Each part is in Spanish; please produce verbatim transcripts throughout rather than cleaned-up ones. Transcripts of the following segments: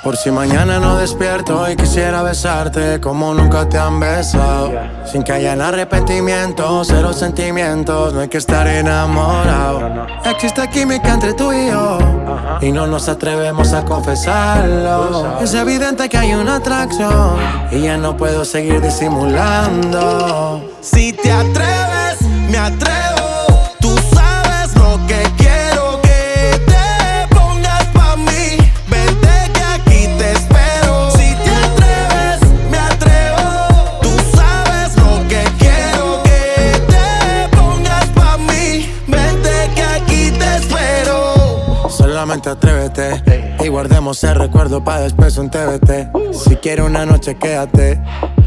Por si mañana no despierto y quisiera besarte como nunca te han besado. Sin que haya arrepentimiento, cero sentimientos, no hay que estar enamorado. Existe química entre tú y yo y no nos atrevemos a confesarlo. Es evidente que hay una atracción y ya no puedo seguir disimulando. Si te atreves, me atrevo. Tú sabes lo que quiero, que te pongas pa' mí. Vente que aquí te espero. Si te atreves, me atrevo. Tú sabes lo que quiero, que te pongas pa' mí. Vente que aquí te espero. Solamente atrévete y guardemos el recuerdo pa' después un T B T. Si quieres una noche quédate.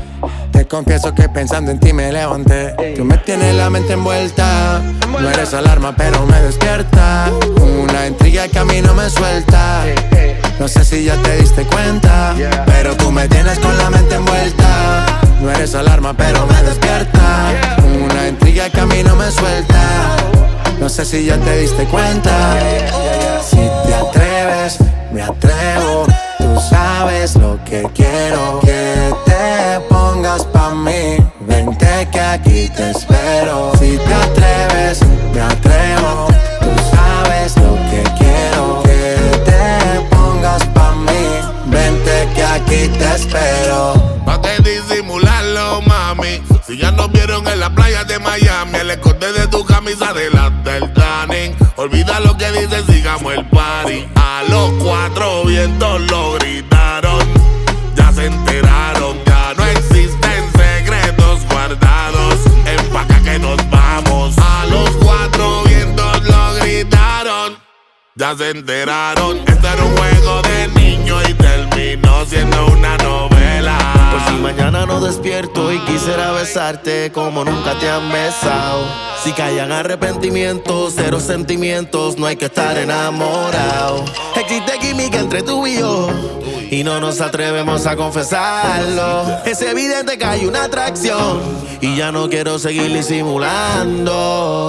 Te confieso que pensando en ti me levanté. Tú me tienes la mente envuelta. No eres alarma pero me despierta. Una intriga que a mí no me suelta. No sé si ya te diste cuenta, pero tú me tienes con la mente envuelta. No eres alarma pero me despierta. Una intriga que a mí no me suelta. No sé si ya te diste cuenta. Si te atreves, me atrevo. Tú sabes lo que quiero, que te pongas pa' mí. Vente que aquí te espero. Si te atreves, me atrevo. Tú sabes lo que quiero, que te pongas pa' mí. Vente que aquí te espero. Pa' que disimularlo, mami. Si ya nos vieron en la playa de Miami, el escote de tu camisa delante del tanning. Olvida lo que dices, sigamos el party. A los cuatro vientos lo gritaron. Ya se enteraron, ya no existen secretos guardados. Empaca que nos vamos. A los cuatro vientos lo gritaron. Ya se enteraron. Esto era un juego de niños y terminó siendo una novela. Por si mañana no despierto y quisiera besarte como nunca te han besado. Si callan arrepentimientos, cero sentimientos, no hay que estar enamorado. Existe química entre tú y yo y no nos atrevemos a confesarlo. Es evidente que hay una atracción y ya no quiero seguir disimulando.